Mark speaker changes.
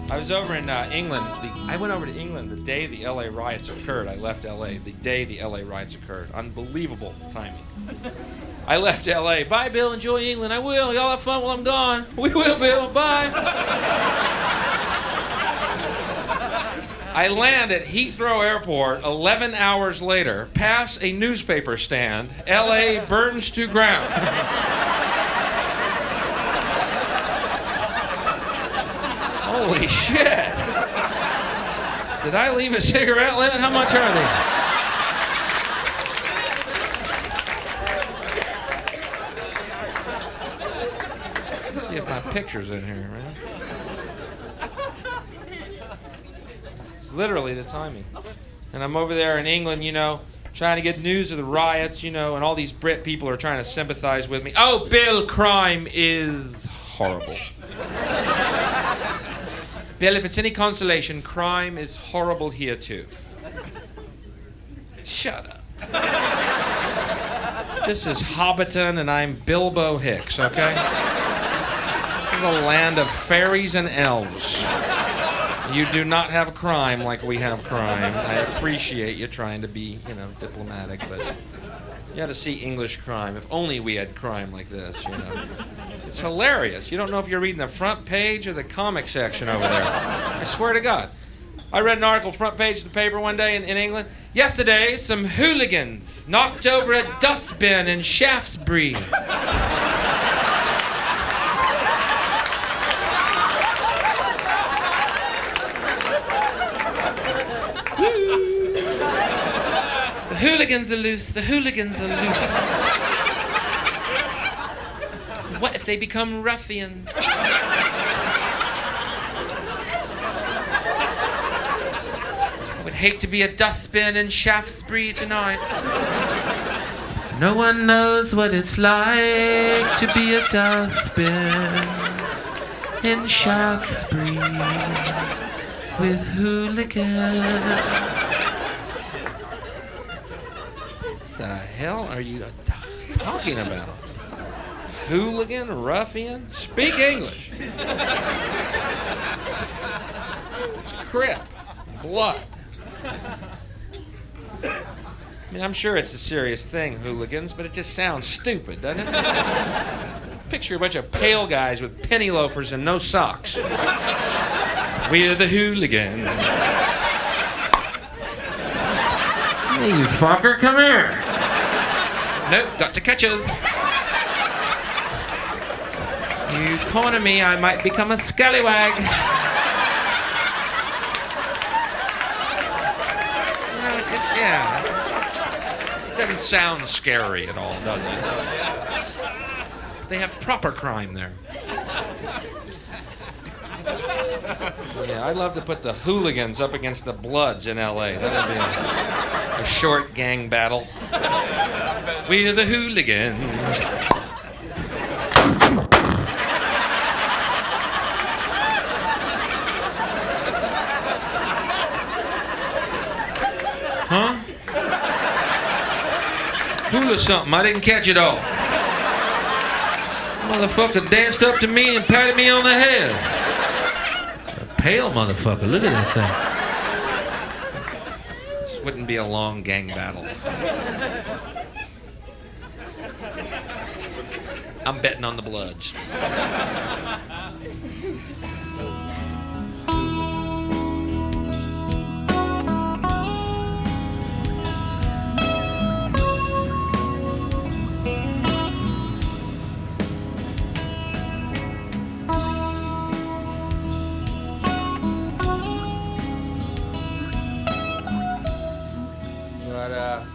Speaker 1: I was over in England. I went over to England the day the LA riots occurred. I left LA the day the LA riots occurred. Unbelievable timing. I left LA. Bye, Bill. Enjoy England. I will. Y'all have fun while I'm gone. We will, Bill. Bye. I land at Heathrow Airport 11 hours later, pass a newspaper stand. LA burns to ground. Holy shit. Did I leave a cigarette lit? How much are these? Let's see if my picture's in here, man. It's literally the timing. And I'm over there in England, you know, trying to get news of the riots, you know, and all these Brit people are trying to sympathize with me. Oh, Bill, crime is horrible. Bill, if it's any consolation, crime is horrible here too. Shut up. This is Hobbiton and I'm Bilbo Hicks, okay? This is a land of fairies and elves. You do not have crime like we have crime. I appreciate you trying to be, you know, diplomatic, but you ought to see English crime. If only we had crime like this, you know. It's hilarious. You don't know if you're reading the front page or the comic section over there. I swear to God. I read an article, front page of the paper one day in England. Yesterday, some hooligans knocked over a dustbin in Shaftesbury. The hooligans are loose. The hooligans are loose. What if they become ruffians? I would hate to be a dustbin in Shaftesbury tonight. No one knows what it's like to be a dustbin in Shaftesbury with hooligans. What the hell are you talking about? Hooligan, ruffian? Speak English. It's crip, blood. I mean, I'm sure it's a serious thing, hooligans, but it just sounds stupid, doesn't it? Picture a bunch of pale guys with penny loafers and no socks. We're the hooligans. Hey, you fucker, come here. Nope, got to catch us. You corner me, I might become a scallywag. Yeah. It doesn't sound scary at all, does it? They have proper crime there. Yeah, I'd love to put the hooligans up against the Bloods in L.A. That would be a short gang battle. We're the hooligans. Huh? Hula something. I didn't catch it all. Motherfucker danced up to me and patted me on the head. A pale motherfucker. Look at that thing. This wouldn't be a long gang battle. I'm betting on the Bloods.